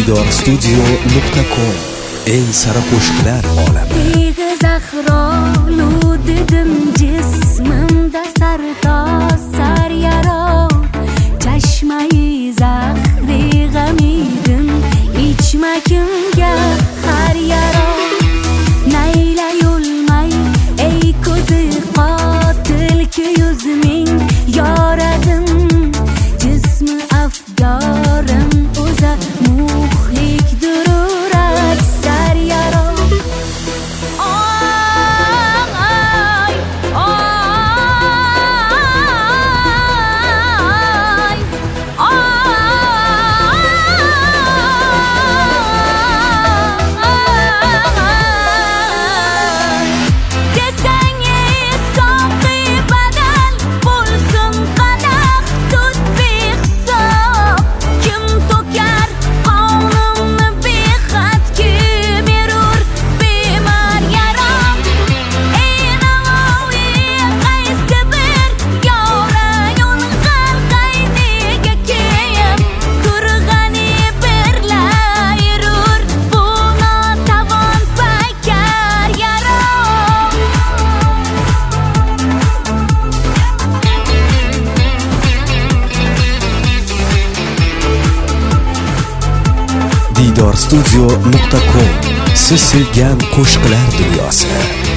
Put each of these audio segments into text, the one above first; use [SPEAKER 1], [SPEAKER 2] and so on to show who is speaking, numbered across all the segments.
[SPEAKER 1] Didorstudio.com eng sara qo'shiqlar olami.
[SPEAKER 2] Zahro dedim jismimda sartoz sar yaro, chashmai zahri g'amidim ichma kimga har yaro. Nayla yo'lmay ey ko'zi qotil ki yuzming yoradim, jismi afgorim o'za muhlik dururat sar yaro.
[SPEAKER 1] Didorstudio.com siz sevgan qo'shiqlar dunyosi.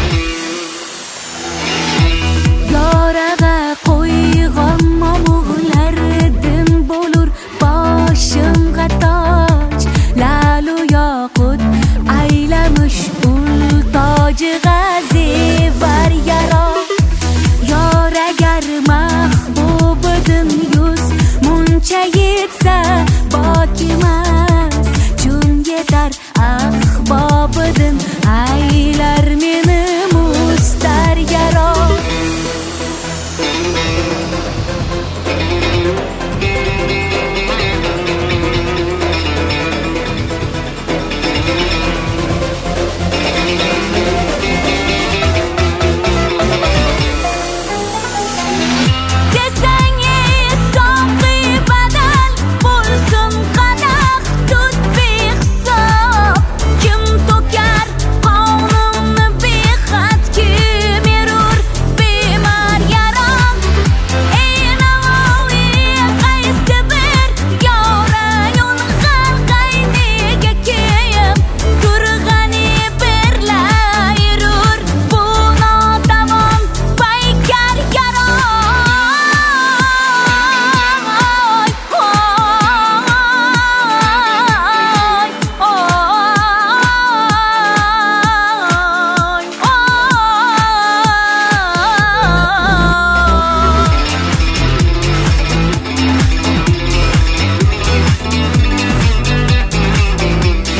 [SPEAKER 2] Yoraga qo'yg'on momug'lardim bo'lur boshimga toj, lalu yoqut aylamush ul toji g'azivar yaro. Yor agar mahbubidim yuz muncha yetsa bokimas chun yetar ahbobidim aylar meni mustar yaro.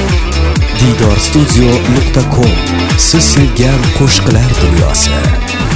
[SPEAKER 1] Didorstudio.com siz sevgan qo'shiqlar dunyosi.